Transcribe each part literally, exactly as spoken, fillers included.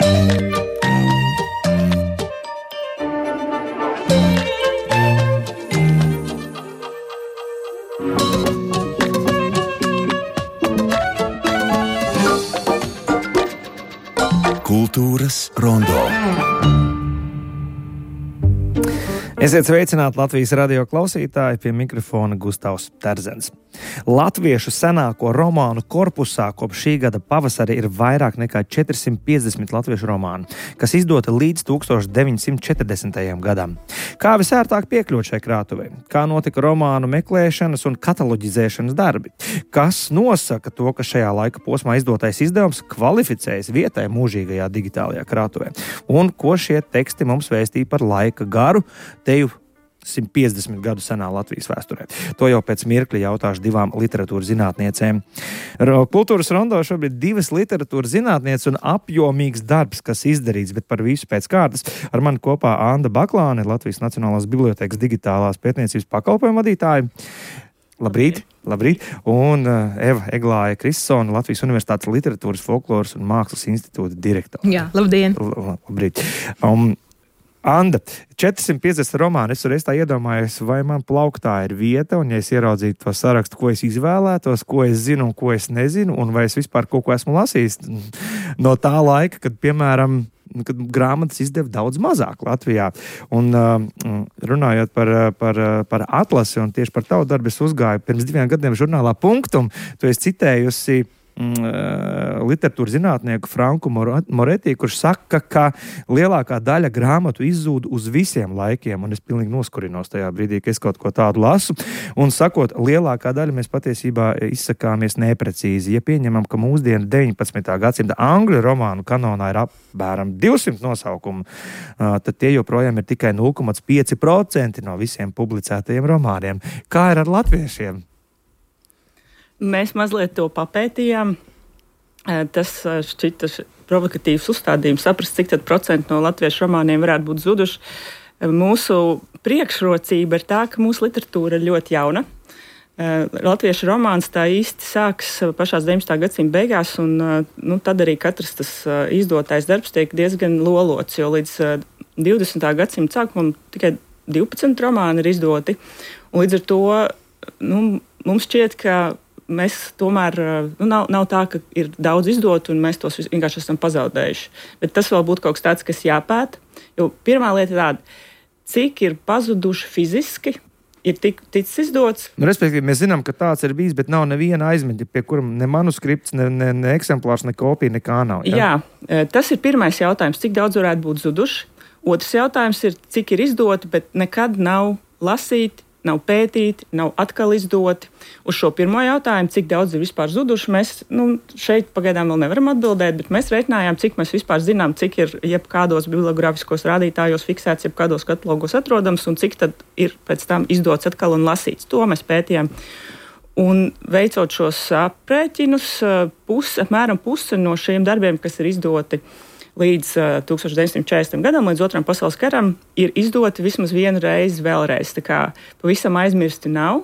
Kultūras rondo. Esiet sveicināti Latvijas radio klausītāji, pie mikrofona Gustavs Terzens. Latviešu senāko romānu korpusā kopš šī gada pavasara ir vairāk nekā četrsimt piecdesmit latviešu romānu, kas izdota līdz tūkstoš deviņsimt četrdesmitajam gadam. Kā visērtāk piekļūt šai krātuvei? Kā notika romānu meklēšanas un kataloģizēšanas darbi? Kas nosaka to, ka šajā laika posmā izdotais izdevums kvalificējas vietai mūžīgajā digitālajā krātuvē? Un ko šie teksti mums vēstīja par laika garu, teju simt piecdesmit gadu senā Latvijas vēsturē? To jau pēc mirkļa jautāšu divām literatūras zinātniecēm. Kultūras rondo šobrīd divas literatūras zinātnieces un apjomīgs darbs, kas izdarīts, bet par visu pēc kārtas. Ar mani kopā Anda Baklāne, Latvijas Nacionālās bibliotēkas digitālās pētniecības pakalpojumu vadītāja. Labrīt, labrīt. Un uh, Eva Eglāja Kristsona, Latvijas Universitātes literatūras, folkloras un mākslas institūta direktore. Jā, labdien. L- labrīt. Um, Anda, četrsimt piecdesmit romāni, es reiz tā iedomājos, vai man plauktā ir vieta, un ja es ieraudzītu to sarakstu, ko es izvēlētos, ko es zinu un ko es nezinu, un vai es vispār kaut ko esmu lasījis no tā laika, kad, piemēram, kad grāmatas izdeva daudz mazāk Latvijā. Un uh, runājot par, par, par atlasi un tieši par tavu darbu, es uzgāju pirms diviem gadiem žurnālā Punktum, tu esi citējusi literatūras zinātnieku Franku Moretī, kurš saka, ka lielākā daļa grāmatu izzūd uz visiem laikiem, un es pilnīgi noskurinos tajā brīdī, ka es kaut ko tādu lasu, un sakot, lielākā daļa mēs patiesībā izsakāmies neprecīzi. Ja pieņemam, ka mūsdienu deviņpadsmitā gadsimta angļu romānu kanonā ir apmēram divsimt nosaukumu, tad tie joprojām ir tikai nulle komats pieci procenti no visiem publicētajiem romāniem. Kā ir ar latviešiem? Mēs mazliet to papētījām. Tas šķita provokatīvs uzstādījums, saprast, cik tad procentu no latviešu romāniem varētu būt zuduši. Mūsu priekšrocība ir tā, ka mūsu literatūra ir ļoti jauna. Latviešu romāns tā īsti sāks pašās deviņpadsmitā gadsimta beigās, un nu, tad arī katrs tas izdotais darbs tiek diezgan lolots, jo līdz divdesmitā gadsimta sākumam tikai divpadsmit romāni ir izdoti. Un līdz ar to nu, mums šķiet, ka mēs tomēr, nu, nav, nav tā, ka ir daudz izdotu un mēs tos vienkārši esam pazaudējuši. Bet tas vēl būtu kaut kas tāds, kas jāpēta. Jo pirmā lieta ir tāda, cik ir pazuduši fiziski, ir tik ticis izdots. Nu, respektīvi, mēs zinām, ka tāds ir bijis, bet nav neviena aizmeņa, pie kuram ne manuskripts, ne, ne, ne eksemplārs, ne kopija, nekā nav. Jā? Jā, tas ir pirmais jautājums, cik daudz varētu būt zuduši. Otrs jautājums ir, cik ir izdoti, bet nekad nav lasīti, nav pētīti, nav atkal izdoti. Uz šo pirmo jautājumu, cik daudz ir vispār zuduši, mēs nu, šeit pagaidām vēl nevaram atbildēt, bet mēs reiķinājām, cik mēs vispār zinām, cik ir jebkādos bibliogrāfiskos rādītājos fiksēts, jebkādos katalogos atrodams, un cik tad ir pēc tam izdots atkal un lasīts. To mēs pētījām. Un veicot šos aprēķinus, pus, apmēram puse no šiem darbiem, kas ir izdoti līdz uh, tūkstoš deviņsimt četrdesmitajam gadam, līdz Otram pasaules karam, ir izdoti vismaz vienu reizi vēlreiz. Tā kā pavisam aizmirsti nav.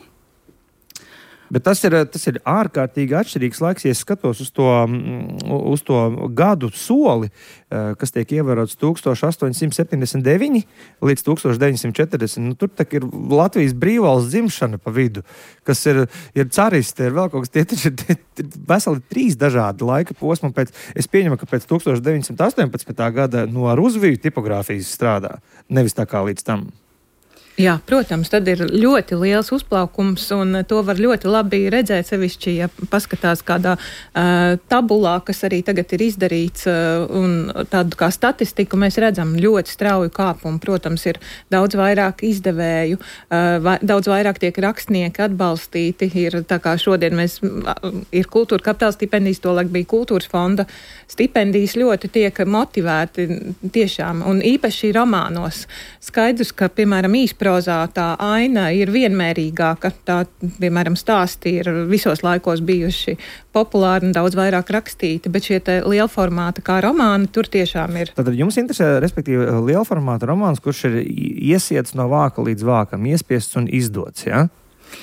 Bet tas ir, tas ir ārkārtīgi atšķirīgs laiks, ja es skatos uz to, uz to gadu soli, kas tiek ievērots tūkstoš astoņsimt septiņdesmit deviņi līdz tūkstoš deviņsimt četrdesmit. Nu, tur tak ir Latvijas brīvvalsts dzimšana pa vidu, kas ir, ir caristi, ir vēl kaut kas, tie taču ir veseli trīs dažādi laika posmi. Pēc, es pieņemu, ka pēc tūkstoš deviņsimt astoņpadsmitā gada no ar uzviju tipogrāfijas strādā, nevis tā kā līdz tam. Jā, protams, tad ir ļoti liels uzplaukums, un to var ļoti labi redzēt, sevišķi, ja paskatās kādā uh, tabulā, kas arī tagad ir izdarīts, uh, un tādu kā statistiku mēs redzam ļoti strauju kāpumu. Protams, ir daudz vairāk izdevēju, uh, va, daudz vairāk tiek rakstnieki atbalstīti. Ir tā kā šodien mēs, uh, ir kultūra kapitāla stipendijas, tolaik bija kultūras fonda stipendijas, ļoti tiek motivēti tiešām, un īpaši romānos. Skaidrs, ka, piemēram, īsprozā tā aina ir vienmērīgāka, tā, piemēram, stāsti ir visos laikos bijuši populāri un daudz vairāk rakstīti, bet šie te lielformāta kā romāni tur tiešām ir. Tātad jums interesē, respektīvi, lielformāta romāns, kurš ir iesiets no vāka līdz vākam, iespiests un izdots, jā? Ja?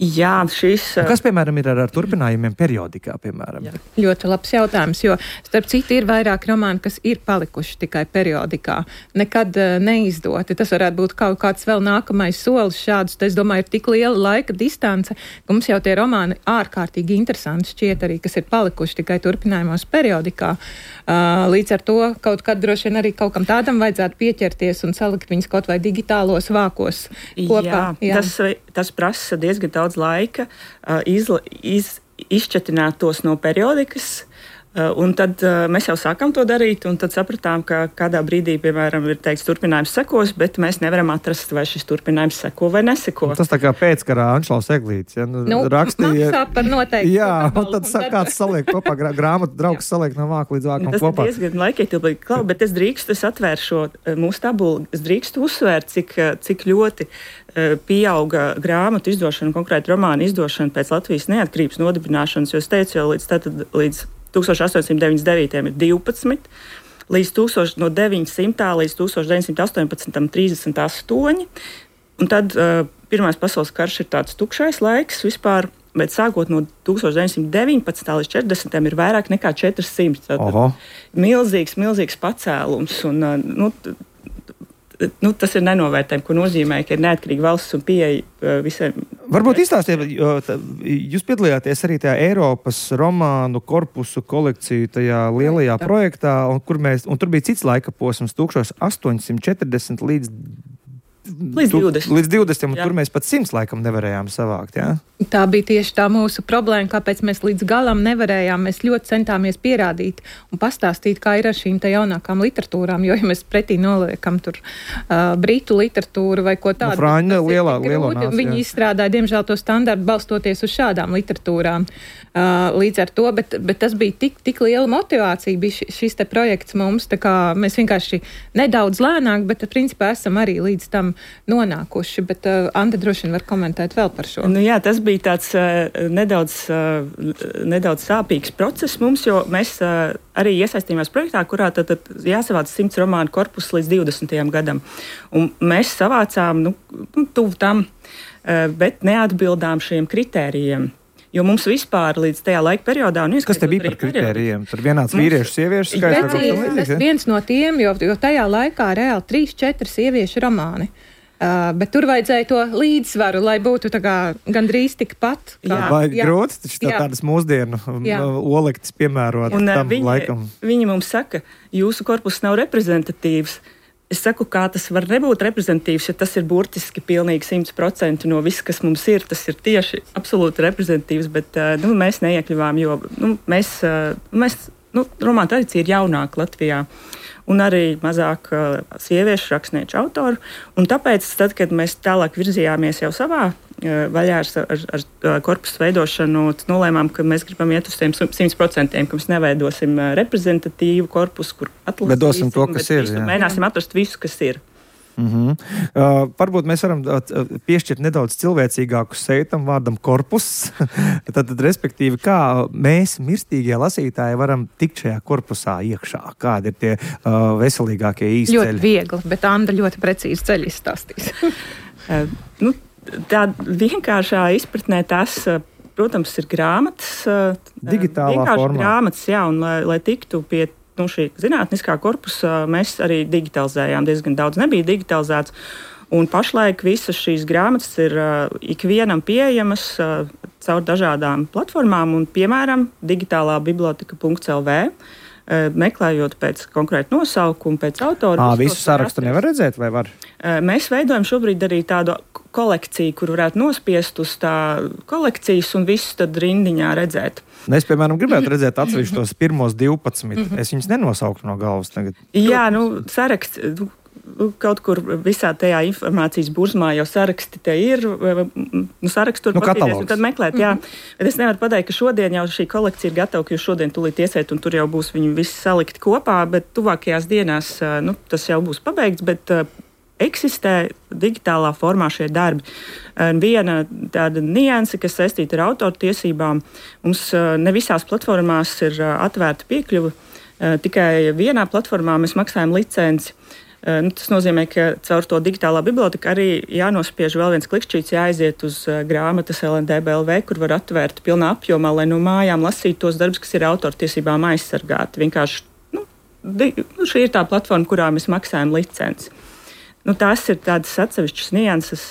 Jā, šis... Kas, piemēram, ir ar, ar turpinājumiem periodikā, piemēram? Jā. Ļoti labs jautājums, jo, starp citu, ir vairāk romāni, kas ir palikuši tikai periodikā. Nekad uh, neizdoti. Tas varētu būt kaut kāds vēl nākamais solis šādus. Es domāju, ir tik liela laika distance, ka mums jau tie romāni ārkārtīgi interesanti šķiet arī, kas ir palikuši tikai turpinājumos periodikā. Uh, līdz ar to kaut kad droši vien arī kaut kam tādam vajadzētu pieķerties un salikt viņus kaut vai digitālos vākos kopā. Jā, jā. Tas, tas prasa diezgan daudz laika uh, izla, iz, izšķetināt tos no periodikas. Uh, un tad uh, mēs jau sākām to darīt, un tad sapratām, ka kādā brīdī, piemēram, ir teikts, turpinājums sekos, bet mēs nevaram atrast, vai šis turpinājums seko vai neseko. Tas tā kā pēckarā Anšlaus Eglītis, ja, nu, nu, rakstīja. Maksā par noteikti. Jā, un tad, un tad kāds saliek kopā, grā, grāmatu draugs saliek no vāka līdz vākam tas kopā. Tas ir diezgan laikietilpīgi, Klau, bet es drīkstu, es atvēru šo mūsu tabulu, es drīkstu uzsvērt, cik, cik ļoti uh, pieauga grāmatu izdošana, konkrēti romānu izdošana pēc Latvijas neatkarības nodibināšanas, jo es teicu jau līdz tātad, līdz tūkstoš astoņsimt deviņdesmit devītajam ir divpadsmit, līdz tūkstoš, no deviņsimtā līdz tūkstoš deviņsimt astoņpadsmitam trīsdesmit astoņi, un tad uh, Pirmais pasaules karš ir tāds tukšais laiks vispār, bet sākot no tūkstoš deviņsimt deviņpadsmitā līdz četrdesmitajam ir vairāk nekā četrsimt. Milzīgs, milzīgs pacēlums, un uh, nu, Nu, tas ir nenovērtējumi, ko nozīmē, ka ir neatkarīga valsts un pieeja uh, visiem. Varbūt izstāstiet, jo tā, jūs piedalījāties arī tajā Eiropas romānu korpusu kolekciju tajā lielajā tā. projektā, un, kur mēs, un tur bija cits laika posms, tūkstoš astoņsimt četrdesmit līdz Līdz divdesmit. Līdz divdesmit, un tur mēs pat simts laikam nevarējām savākt, jā? Tā bija tieši tā mūsu problēma, kāpēc mēs līdz galam nevarējām. Mēs ļoti centāmies pierādīt un pastāstīt, kā ir ar šīm te jaunākām literatūrām, jo, ja mēs pretī noliekam tur uh, britu literatūru vai ko tādu, no Frāņa, lielā, lielā nāc, viņi izstrādāja, diemžēl, to standartu balstoties uz šādām literatūrām. Uh, līdz ar to, bet, bet tas bija tik, tik liela motivācija, bija šis, šis te projekts mums, tā kā mēs vienkārši nedaudz lēnāk, bet principā esam arī līdz tam nonākuši, bet uh, Anta droši vien var komentēt vēl par šo. Nu jā, tas bija tāds uh, nedaudz, uh, nedaudz sāpīgs process mums, jo mēs uh, arī iesaistījāmies projektā, kurā tad, tad jāsavāc simts romānu korpus līdz divdesmitajam gadam. Un mēs savācām, nu, nu tuvu tam, uh, bet neatbildām šiem kritērijiem. Jo mums vispār līdz tajā laika periodā... Un kas te bija par kritērijiem? Tur vienāds mums... vīriešu, sieviešu skaits? Tas viens no tiem, jo, jo tajā laikā reāli trīs, četri sieviešu romāni. Uh, bet tur vajadzēja to līdzsvaru, lai būtu tā kā gandrīz tikpat. Kā, jā, vai grūti, taču tā tādas mūsdienu jā. olektas piemērot un, tam viņi, laikam. Viņi mums saka, jūsu korpus nav reprezentatīvs. Es saku, kā tas var nebūt reprezentatīvs, ja tas ir burtiski pilnīgi simt procenti no viss, kas mums ir. Tas ir tieši absolūti reprezentatīvs, bet nu, mēs neiekļuvām, jo nu, mēs, mēs nu, romāna tradicija ir jaunāka Latvijā. Un arī mazāk uh, sieviešu rakstnieču autoru. Un tāpēc, tad, kad mēs tālāk virzījāmies jau savā uh, vaļā ar, ar, ar korpusu veidošanu, nolēmām, ka mēs gribam iet uz tiem simt procentiem, ka mēs neveidosim uh, reprezentatīvu korpusu, kur atlasīsim. Bet dosim to, kas ir. Jā. Mēģināsim atrast visu, kas ir. Mm-hmm. Uh, varbūt mēs varam uh, piešķirt nedaudz cilvēcīgāku seju tam vārdam korpus. tad, tad, respektīvi, kā mēs, mirstīgie lasītāji, varam tikt šajā korpusā iekšā? Kādi ir tie uh, veselīgākie īsti ceļi? Ļoti viegli, bet Anda ļoti precīzi ceļi izstāstīs. uh, nu, tā vienkāršā izpratnē tas, uh, protams, ir grāmatas. Uh, Digitālā formā. Grāmatas, jā, un lai, lai tiktu pie nu, šī zinātniskā korpusa, mēs arī digitalizējām. Diezgan daudz nebija digitalizēts. Un pašlaik visas šīs grāmatas ir uh, ikvienam pieejamas uh, caur dažādām platformām. Un, piemēram, digitālā biblioteka punkts el vē, uh, meklējot pēc konkrēta nosaukuma, pēc autora. Ā, visu sarakstu nevar redzēt, vai var? Uh, mēs veidojam šobrīd arī tādu kolekciju, kur varētu nospiest uz tā kolekcijas un visus tad rindiņā redzēt. Es, piemēram, gribētu redzēt atsevišķi tos pirmos divpadsmit. Es viņus nenosauktu no galvas tagad. Jā, nu, saraksts, kaut kur visā tajā informācijas burzmā jau saraksti te ir, nu, sarakstu tur nu, patīties un tad meklēt, jā. Bet es nevaru pateikt, ka šodien jau šī kolekcija ir gatava, ka jūs šodien tūlīt iesiet un tur jau būs viņi visi salikti kopā, bet tuvākajās dienās, nu, tas jau būs pabeigts, bet eksistē digitālā formā šie darbi. Viena tāda nianse, kas saistīta ar autortiesībām, mums ne visās platformās ir atvērta piekļuva. Tikai vienā platformā mēs maksājam licenci. Nu, tas nozīmē, ka caur to digitālā biblioteka arī jānospiež vēl viens klikšķīts, jāaiziet uz grāmatas L N D B L V, kur var atvērt pilnā apjomā, lai no mājām lasītu tos darbus, kas ir autortiesībām aizsargāti. Vienkārši, nu, di, nu, šī ir tā platforma, kurā mēs maksājam licenci. Nu, tās ir tādas atsevišķas nianses.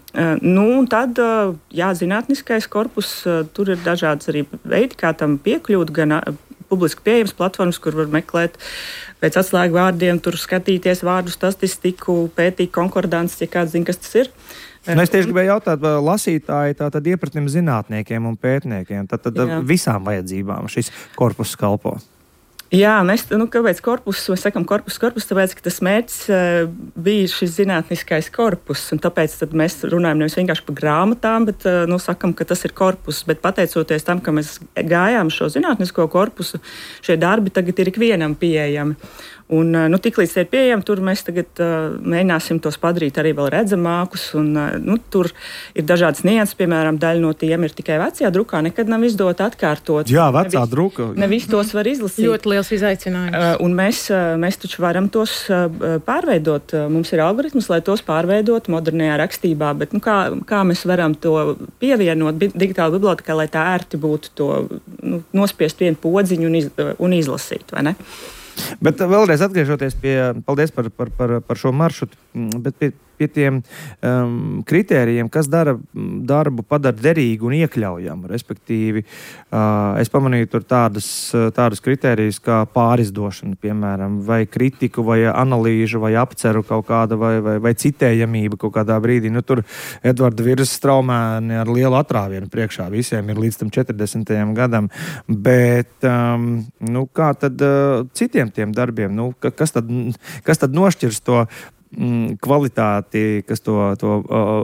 Nu, un tad, jā, zinātniskais korpus, tur ir dažādas arī veidi, kā tam piekļūt, gan publiski pieejams platformas, kur var meklēt pēc atslēgu vārdiem, tur skatīties vārdu statistiku, pētīt konkordances, ja kāds zina, kas tas ir. Nu, es tieši gribēju jautāt, lasītāji tā tad iepratim zinātniekiem un pētniekiem, tad, tad Jā. visām vajadzībām šis korpus kalpo. Jā, mēs, nu, kāpēc korpus, mēs sakam korpus, korpus, tāpēc, ka tas mērķis uh, bija šis zinātniskais korpus, un tāpēc tad mēs runājam nevis vienkārši par grāmatām, bet, uh, nu, sakam, ka tas ir korpus, bet pateicoties tam, ka mēs gājām šo zinātnisko korpusu, šie darbi tagad ir ikvienam pieejami. Un, nu, tiklīdz tie ir pieejami, tur mēs tagad uh, mēģināsim tos padarīt arī vēl redzamākus. Un, uh, nu, tur ir dažādas nianses, piemēram, daļa no tiem ir tikai vecajā drukā, nekad nav izdota atkārtot. Jā, vecā nevis, druka. Nevis tos var izlasīt. Ļoti liels izaicinājums. Uh, un mēs, uh, mēs taču varam tos uh, pārveidot. Uh, mums ir algoritms, lai tos pārveidot modernajā rakstībā, bet nu, kā, kā mēs varam to pievienot bi- digitāla bibliotekā, lai tā ērti būtu to nu, nospiest vienu podziņu un, iz, un izlasīt, vai ne? Bet vēlreiz atgriežoties pie, paldies par, par, par, par šo maršrutu, bet pie, pie tiem um, kritērijiem, kas dara darbu padara derīgu un iekļaujamu, respektīvi, uh, es pamanīju tur tādas, tādas kritērijas kā pārizdošana, piemēram, vai kritiku, vai analīžu, vai apceru kaut kāda, vai, vai, vai citējamība kaut kādā brīdī. Nu, tur Edvarda Virsas Straumēni ar lielu atrāvienu priekšā visiem ir līdz tam četrdesmitajam gadam, bet, um, nu, kā tad uh, citiem tiem darbiem, nu, kas tad, kas tad nošķirs to mm, kvalitāti, kas to, to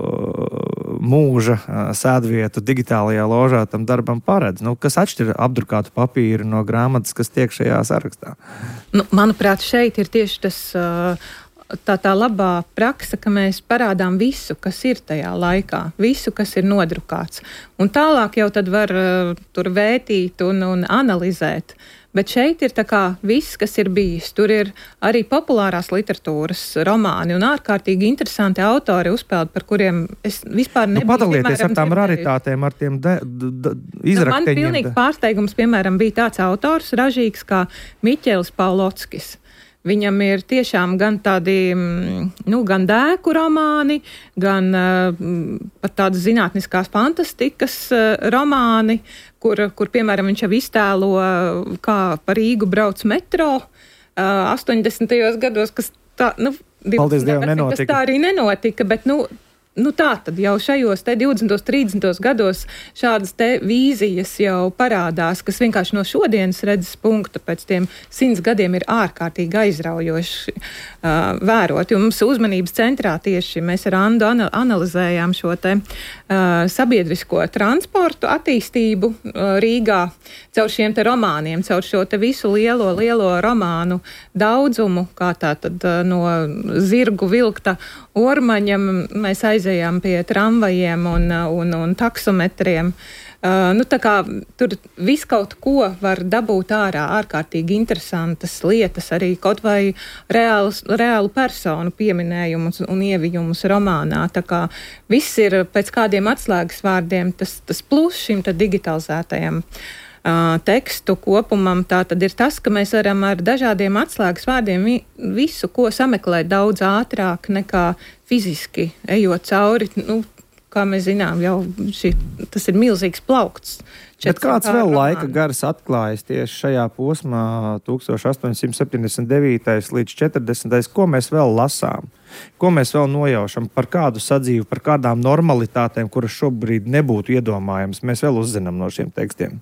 uh, mūža uh, sēdvietu digitālajā ložā tam darbam paredz? Nu, kas atšķir apdrukātu papīru no grāmatas, kas tiek šajā sarakstā? Nu, manuprāt, šeit ir tieši tas uh, tā, tā labā praksa, ka mēs parādām visu, kas ir tajā laikā, visu, kas ir nodrukāts. Un tālāk jau tad var uh, tur vētīt un, un analizēt. Bet šeit ir tā kā viss, kas ir bijis. Tur ir arī populārās literatūras romāni un ārkārtīgi interesanti autori uzpeld, par kuriem es vispār nebiju. Nu, padalieties ar tām raritātēm, ar tiem de, de, de, izrakteņiem. Nu, man pilnīgi pārsteigums, piemēram, bija tāds autors ražīgs kā Miķelis Paulockis. Viņam ir tiešām gan tādi, nu, gan dēku romāni, gan uh, pat tādas zinātniskās fantastikas uh, romāni, kur, kur, piemēram, viņš jau iztēlo, kā pa Rīgu brauc metro uh, astoņdesmitajos gados, kas tā, nu, Paldies Dievam, nenotika. Tas tā arī nenotika, bet, nu, Nu tā tad jau šajos te divdesmitos, trīsdesmitos gados šādas te vīzijas jau parādās, kas vienkārši no šodienas redzes punkta pēc tiem simts gadiem ir ārkārtīgi aizraujoši uh, vērot. Jo mums uzmanības centrā tieši mēs ar Andu ana- analizējām šo te uh, sabiedrisko transportu attīstību uh, Rīgā caur šiem te romāniem, caur šo te visu lielo, lielo romānu daudzumu, kā tā tad uh, no zirgu vilkta ormaņa mēs aizējām pie tramvajiem un, un, un taksometriem. Uh, nu, tā kā tur viss kaut ko var dabūt ārā, ārkārtīgi interesantas lietas, arī kaut vai reālus, reālu personu pieminējumus un ievijumus romānā. Tā kā viss ir pēc kādiem atslēgas vārdiem, tas, tas plus šim tad digitalizētajam Uh, tekstu kopumam, tā tad ir tas, ka mēs varam ar dažādiem atslēgas vārdiem vi, visu, ko sameklēt daudz ātrāk nekā fiziski ejot cauri. Nu, kā mēs zinām, jau šī, tas ir milzīgs plaukts. Bet kāds vēl laika gars atklājas tieši šajā posmā astoņdesmit septiņdesmit devītais līdz četrdesmitais Ko mēs vēl lasām? Ko mēs vēl nojaušam? Par kādu sadzīvi, par kādām normalitātēm, kuras šobrīd nebūtu iedomājams, mēs vēl uzzinām no šiem tekstiem?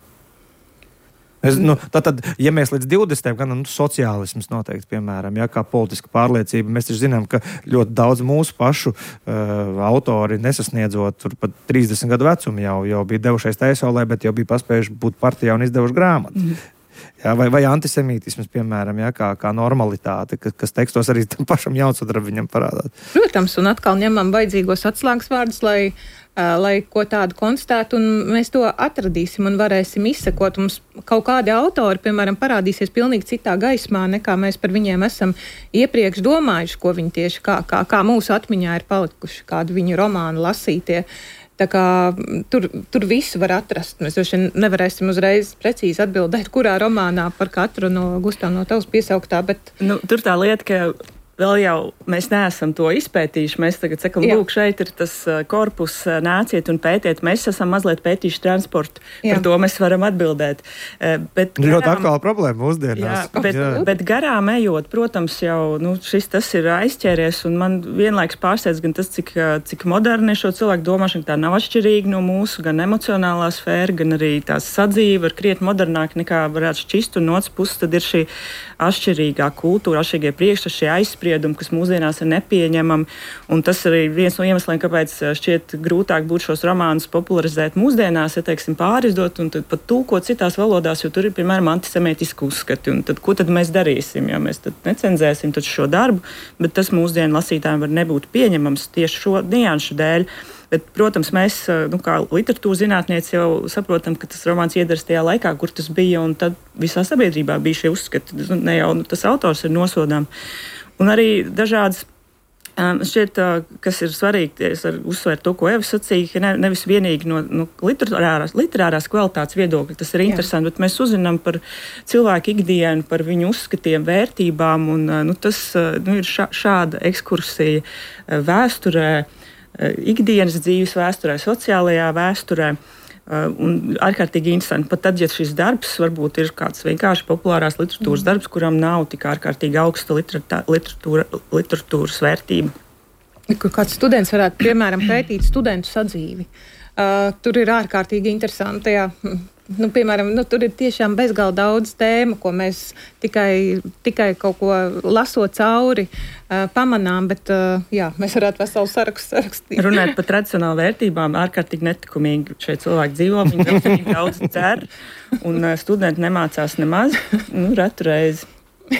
Es, nu, tātad, ja mēs līdz divdesmitajam gadam, nu, sociālisms noteikti, piemēram, ja, kā politiska pārliecība, mēs taču zinām, ka ļoti daudz mūsu pašu uh, autori nesasniedzot tur pat trīsdesmit gadu vecumu jau, jau bija devušies taisolē, bet jau bija paspējuši būt partijā un izdevuši grāmatu. Mm. Ja, vai, vai antisemītisms, piemēram, ja, kā, kā normalitāte, kas, kas tekstos arī tam pašam Jaunsudrabiņam parādās. Protams, un atkal ņemam vajadzīgos atslēgas vārdus, lai lai ko tādu konstatētu, un mēs to atradīsim un varēsim izsekot. Mums kaut kādi autori, piemēram, parādīsies pilnīgi citā gaismā, nekā mēs par viņiem esam iepriekš domājuši, ko viņi tieši kā, kā, kā mūsu atmiņā ir palikuši, kādu viņu romānu lasītie. Tā kā tur, tur visu var atrast. Mēs droši nevarēsim uzreiz precīzi atbildēt, kurā romānā par katru no Gustav no tavas piesauktā, bet... Nu, tur tā lieta, ka vēl jau mēs neesam to izpētījuši. Mēs tagad sakam, Jā. lūk, šeit ir tas korpus, nāciet un pētiet. Mēs esam mazliet pētījuši transportu. Jā. Par to mēs varam atbildēt. Bet garām, ļoti aktuāla problēma mūsdienās. Jā, bet, jā. bet garām ejot, protams, jau nu, šis tas ir aizķēries, un man vienlaiks pārsteidz gan tas, cik, cik moderni ir šo cilvēku domāšana, tā nav atšķirīga no mūsu, gan emocionālā sfēra, gan arī tās sadzīve ir krietni modernāka nekā varētu šķist, un no otras puses tad ir šī atšķirīgā kultūra, atšķirīgie priekšstati, šie aizspriedumi, kas mūsdienās ir nepieņemami. Un tas arī ir viens no iemesliem, kāpēc šķiet grūtāk būtu šos romānus popularizēt mūsdienās, ja teiksim pārizdot un tad pat tulkot citās valodās, jo tur ir, piemēram, antisemētiski uzskati. Un tad, ko tad mēs darīsim? Ja mēs tad necenzēsim tad šo darbu, bet tas mūsdienu lasītājiem var nebūt pieņemams tieši šo nianšu dēļ. Bet, protams, mēs, nu, kā literatūras zinātnieci, jau saprotam, ka tas romāns iedaras tajā laikā, kur tas bija, un tad visā sabiedrībā bija šie uzskati. Ne jau nu, tas autors ir nosodām. Un arī dažādas, um, šķiet, uh, kas ir svarīgi, es varu uzsvērt to, ko Eva sacīja, ka ne, nevis vienīgi no nu, literārās, literārās kvalitātes viedokļa, tas ir Jā. interesanti, bet mēs uzzinām par cilvēku ikdienu, par viņu uzskatiem, vērtībām, un uh, nu, tas uh, nu, ir šā, šāda ekskursija uh, vēsturē, ikdienas dzīves vēsturē, sociālajā vēsturē. Un ārkārtīgi interesanti. Pat tad, ja šis darbs varbūt ir kāds vienkārši populārās literatūras mm. darbs, kuram nav tik ārkārtīgi augsta literatūra, literatūras vērtība. Kur kāds students varētu, piemēram, pētīt studentu sadzīvi. Uh, tur ir ārkārtīgi interesanti. Jā. Nu, piemēram, nu, tur ir tiešām bezgalīgi daudz tēmu, ko mēs tikai, tikai kaut ko lasot cauri uh, pamanām, bet uh, jā, mēs varētu veselu sarakstu sarakstīt. Runāt par tradicionālu vērtībām, ārkārtīgi netikumīgi šeit cilvēki dzīvo, viņi ļoti daudz dzer, un uh, studenti nemācās nemaz, nu, retu reizi.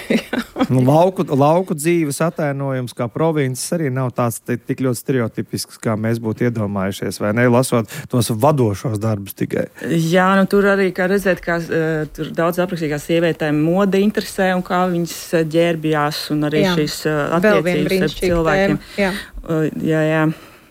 nu, lauku, lauku dzīves attēnojums kā provinces arī nav tāds tik ļoti stereotipisks, kā mēs būtu iedomājušies, vai ne, lasot tos vadošos darbus tikai. Jā, nu tur arī, kā redzēt, kā uh, tur daudz aprakstīgās sievietēm mode interesē un kā viņas ģērbjās un arī jā. šīs uh, attiecības ar cilvēkiem. Jā, uh, jā. jā.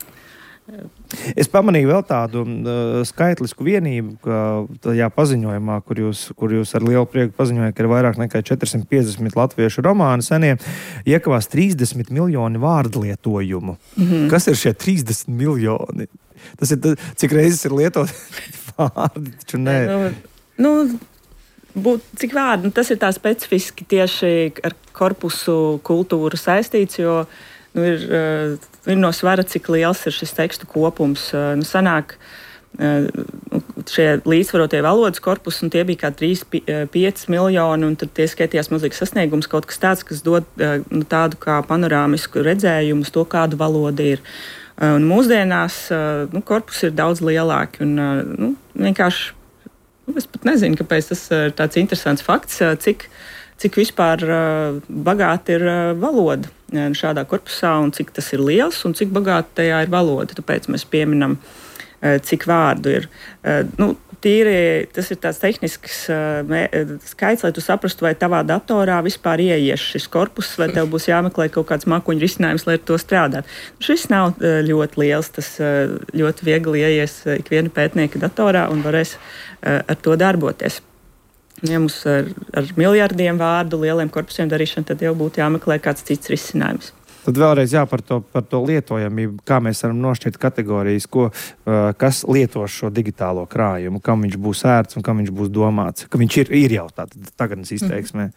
Es pamanīju vēl tādu uh, skaitlisku vienību, ka tajā paziņojumā, kur jūs, kur jūs ar lielu prieku paziņojat, ka ir vairāk nekā četri simti piecdesmit latviešu romāni senie, iekavās trīsdesmit miljoni vārdlietojumu. Mm-hmm. Kas ir šie trīsdesmit miljoni? Tas ir, cik reizes ir lietot vārdi, taču nē. Nu, nu, būt, cik vārdi, nu, tas ir tā specifiski tieši ar korpusu kultūru saistīts, jo nu, ir, uh, ir no svara, cik liels ir šis tekstu kopums. Uh, nu, sanāk, uh, šie līdzsvarotie valodas korpusi, un tie bija kā trīs pieci miljoni, un tad tie skaitījās milzīgs sasniegums, kaut kas tāds, kas dod uh, nu, tādu kā panorāmisku redzējumu uz to, kāda valoda ir. Uh, un mūsdienās uh, nu, korpusi ir daudz lielāki, un uh, nu, vienkārši, nu, es pat nezinu, kāpēc tas ir tāds interesants fakts, uh, cik cik vispār uh, bagāta ir uh, valoda uh, šādā korpusā, un cik tas ir liels, un cik bagāta tajā ir valoda. Tāpēc mēs pieminam, uh, cik vārdu ir. Uh, nu, tīri, tas ir tāds tehnisks uh, mē, skaits, lai tu saprastu, vai tavā datorā vispār ieies šis korpus, vai tev būs jāmeklē kaut kāds mākoņu risinājums, lai ar to strādāt. Šis nav uh, ļoti liels, tas uh, ļoti viegli ieies uh, ikviena pētnieka datorā un varēs uh, ar to darboties. Ja mums ar, ar miljardiem vārdu lieliem korpusiem darīšana, tad jau būtu jāmeklē kāds cits risinājums. Tad vēlreiz jā, par to, par to lietojamību, kā mēs varam nošķirt kategorijas, ko, uh, kas lietos šo digitālo krājumu, kam viņš būs ērts un kam viņš būs domāts, ka viņš ir, ir jau tātad tagadnes izteiksmē.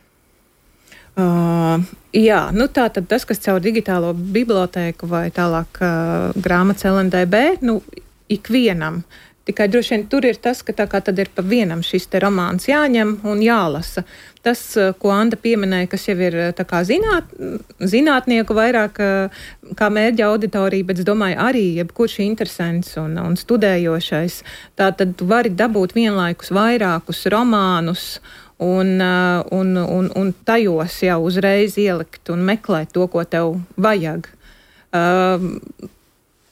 Mm. Uh, jā, nu tā tad tas, kas caur digitālo bibliotēku vai tālāk uh, grāmatas L N D B, nu ikvienam. Tikai droši vien tur ir tas, ka tā kā tad ir pa vienam šis te romāns jāņem un jālasa. Tas, ko Anda pieminēja, kas jau ir tā kā zināt, zinātnieku vairāk kā mērķa auditorija, bet es domāju arī jebkurš interesants un, un studējošais. Tā tad tu vari dabūt vienlaikus vairākus romānus un, un, un, un tajos jau uzreiz ielikt un meklēt to, ko tev vajag. Uh,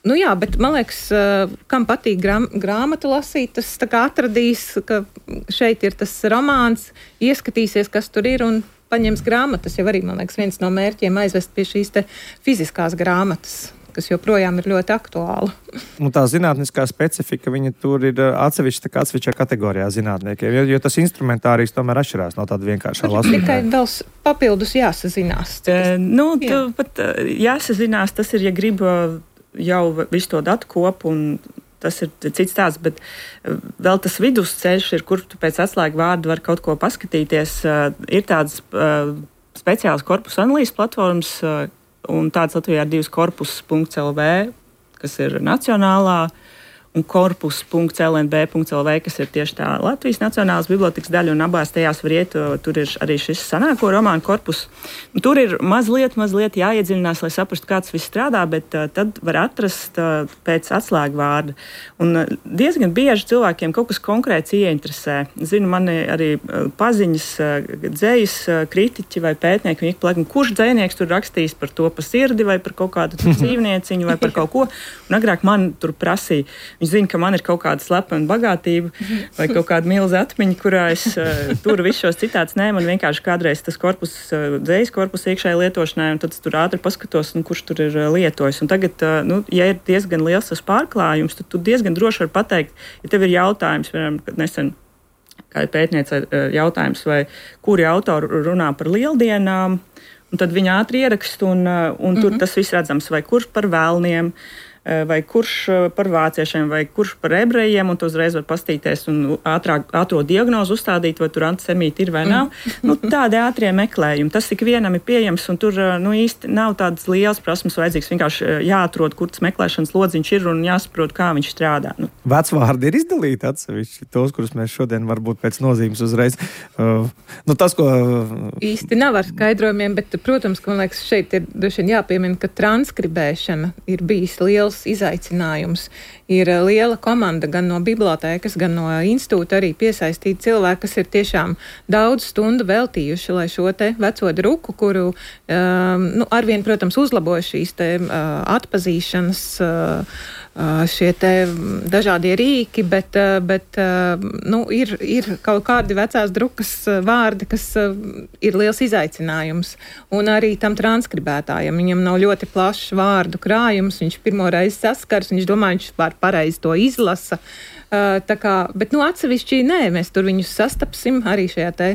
nu jā, bet man liekas, uh, kam patīk grām, grāmatu lasīt, tas tā kā atradīs, ka šeit ir tas romāns, ieskatīsies, kas tur ir un paņems grāmatas. Jau arī, man liekas, viens no mērķiem aizvest pie šīs te fiziskās grāmatas, kas joprojām ir ļoti aktuāla. Un tā zinātniskā specifika, viņa tur ir atsevišķa, tā kā atsevišķā kategorijā zinātniekiem, jo, jo tas instrumentārijs tomēr atšķirās no tāda vienkāršā lasījuma. Tikai vēl papildus jāsazinās. Uh, nu, jā. Pat uh, jāsazinās, tas ir, ja grib jau visu to datu kopu un tas ir cits tāds, bet vēl tas vidusceļš ir, kur tu pēc atslēgu vārdu var kaut ko paskatīties. Uh, ir tāds uh, speciāls korpusu analīzes platformas, uh, un tāds Latvijā ir divas korpus punkts el vē, kas ir nacionālā, un korpus punkts el en bē punkts el vē, kas ir tieši tā Latvijas Nacionālās bibliotekas daļa, un abās tajās var iet, tur ir arī šis sanāko romānu korpus. Un tur ir mazliet, mazliet jāiedziļinās, lai saprastu, kā tas viss strādā, bet uh, tad var atrast uh, pēc atslēgu vārda. Un uh, diezgan bieži cilvēkiem kaut kas konkrēts ieinteresē. Zinu, mani arī uh, paziņas, uh, dzejas uh, kritiķi vai pētnieki, viņi plēkam, kurš dzejnieks tur rakstījis par to pa sirdi vai par kaut kādu dzīvnieciņu vai par kaut ko. Un agrāk man tur prasīja. Viņi zina, ka man ir kaut kāda slepena bagātība vai kaut kāda milza atmiņa, kurā es uh, turu visus šos citātus. Nē, man vienkārši kādreiz tas korpus, uh, dzējas korpus iekšēji lietošanai, un tad es tur ātri paskatos, un kurš tur ir uh, lietojis. Un tagad, uh, nu, ja ir diezgan liels tas pārklājums, tad tu diezgan droši vari pateikt, ja tev ir jautājums, piemēram, kad nesen kā pētniece uh, jautājums, vai kuri autori runā par lieldienām, un tad viņi ātri ieraksta, un, uh, un tur mm-hmm. tas viss redzams, vai kurš par vēlniem, vai kurš par vāciešiem, vai kurš par ebrejiem, un tu uzreiz var pastīties un ātrāk, ātro diagnozu uzstādīt, vai tur antisemīti ir vai nav. Mm. Nu, tādi ātrie meklējumi. Tas ik vienam ir pieejams, un tur nu, īsti nav tādas lielas prasmes vajadzīgas. Vienkārši jāatrod, kur tas meklēšanas lodziņš ir, un jāsaprot, kā viņš strādā. Nu. Vecvārdi ir izdalīti atsevišķi, tos, kurus mēs šodien varbūt pēc nozīmes uzreiz. Uh, nu, tas, ko... Īsti nav ar skaidrojumiem, bet, protams, ka man liekas, šeit ir droši vien jāpiemina, ka transkribēšana ir bijis liels izaicinājums. Ir liela komanda gan no bibliotēkas, gan no institūta arī piesaistīti cilvēki, kas ir tiešām daudz stundu veltījuši, lai šo te veco druku, kuru um, nu, arvien, protams, uzlaboja šīs te uh, atpazīšanas uh, šie te dažādie rīki, bet, bet nu, ir, ir kaut kādi vecās drukas vārdi, kas ir liels izaicinājums. Un arī tam transkribētājam, viņam nav ļoti plašs vārdu krājums, viņš pirmo reizi saskars, viņš domā, viņš var pareizi to izlasa. Tā kā, bet nu, atsevišķi nē, mēs tur viņus sastapsim arī šajā te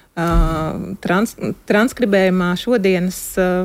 trans, transkribējumā šodienas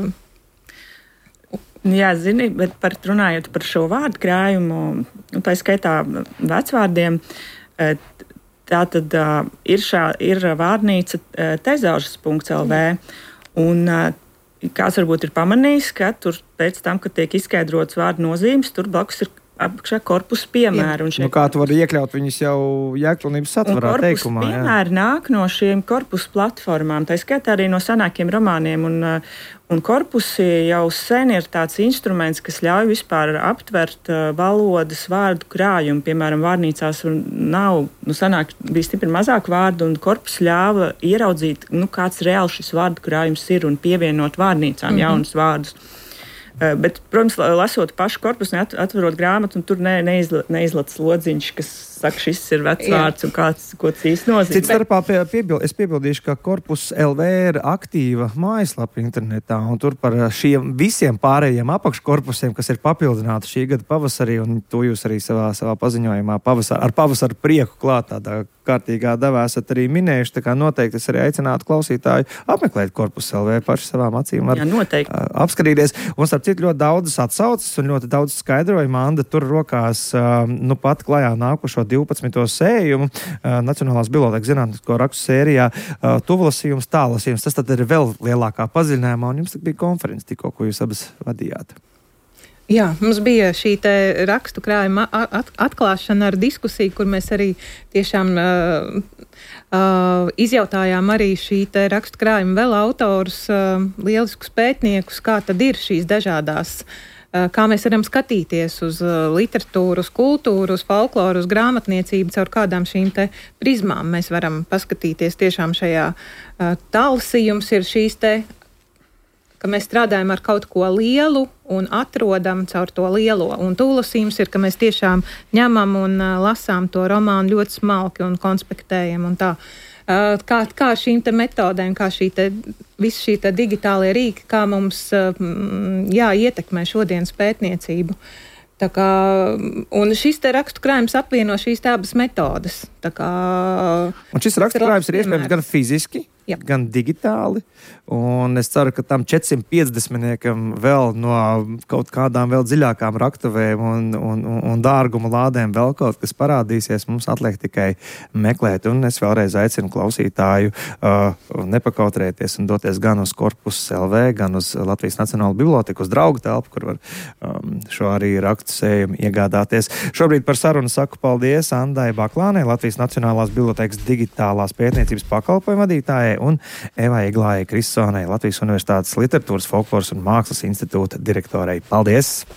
Jā, zini, bet par, runājot par šo vārdu krājumu, tā skaitā vecvārdiem, tā tad ir, šā, ir vārdnīca tezaužas punkts el vē, un kāds varbūt ir pamanījis, ka tur pēc tam, kad tiek izskaidrots vārdu nozīmes, tur blakus ir apakšā korpusa piemēri. Nu, kā tu vari iekļaut viņus jau jēgpilnības satvarā teikumā? Korpusa piemēri nāk no šiem korpusa platformām, tā skaitā arī no senākiem romāniem, un, un korpusi jau sen ir tāds instruments, kas ļauj vispār aptvert valodas vārdu krājumu. Piemēram, vārnīcās nav, nu, senāk bija stipri mazāk vārdu, un korpus ļāva ieraudzīt, nu, kāds reāli šis vārdu krājums ir un pievienot vārnīcām mm-hmm. jaunus vārdus. Bet, protams, lasot pašu korpusu, atverot grāmatu, un tur ne, neizla, neizlats lodziņš, kas saka, šis ir vecvārds un kāds, ko tas īsti nozīmē. Cits starpā pie, piebil, es piebildīšu, ka korpus el vē ir aktīva mājaslapa internetā, un tur par šiem visiem pārējiem apakškorpusiem, kas ir papildināti šī gada pavasarī, un to jūs arī savā, savā paziņojumā pavasar, ar pavasaru prieku klāt tādā kārtīgā devā esat arī minējuši, tā kā noteikti es arī aicinātu klausītāju apmeklēt korpus el vē paši savām acīm. Var, Jā, noteikti. Apskatīties. Un starp citu ļoti daudzas atsaucas un ļoti daudz skaidrojumu. Anda tur rokās nu pat klajā nākušo divpadsmito sējumu Nacionālās bibliotekas zinātnisko rakstu sērijā tuvlasījums, tālasījums. Tas tad ir vēl lielākā padziļinājumā, un jums bija konferences tikko, ko jūs abas vadījāt. Jā, mums bija šī te rakstu krājuma at, atklāšana ar diskusiju, kur mēs arī tiešām uh, uh, izjautājām arī šī te rakstu krājuma vēl autorus, uh, lieliskus pētniekus, kā tad ir šīs dažādās, uh, kā mēs varam skatīties uz uh, literatūru, uz kultūru, uz folkloru, uz grāmatniecību, caur kādām šīm te prizmām mēs varam paskatīties tiešām šajā uh, tālasījums ir šīs te ka mēs strādājam ar kaut ko lielu un atrodam caur to lielo. Un tūlasījums ir, ka mēs tiešām ņemam un uh, lasām to romānu ļoti smalki un konspektējam un tā. Uh, kā, kā šīm te metodēm, kā šī te, visi šī te digitālie rīki, kā mums uh, jā, ietekmē šodienas pētniecību. Tā kā, un šis te rakstu krājums apvieno šīs te abas metodas. Tā kā, un šis rakstu krājums ir iespējams gan fiziski, jā. gan digitāli. Un es ceru, ka tam četrsimt piecdesmitniekam vēl no kaut kādām vēl dziļākām raktuvēm un, un, un, un dārguma lādēm vēl kaut kas parādīsies. Mums atliek tikai meklēt. Un es vēlreiz aicinu klausītāju uh, nepakautrēties un doties gan uz Korpus L V, gan uz Latvijas Nacionālo biblioteku, uz draugu telpu, kur var um, šo arī rakstu sējumu iegādāties. Šobrīd par sarunu saku paldies Andai Baklānei, Latvijas Nacionālās bibliotekas digitālās pētniecības pakalpojumu vadītājai, un Evai Iglājai Krisonai, Latvijas Universitātes Literatūras, Folkloras un Mākslas institūta direktorei. Paldies!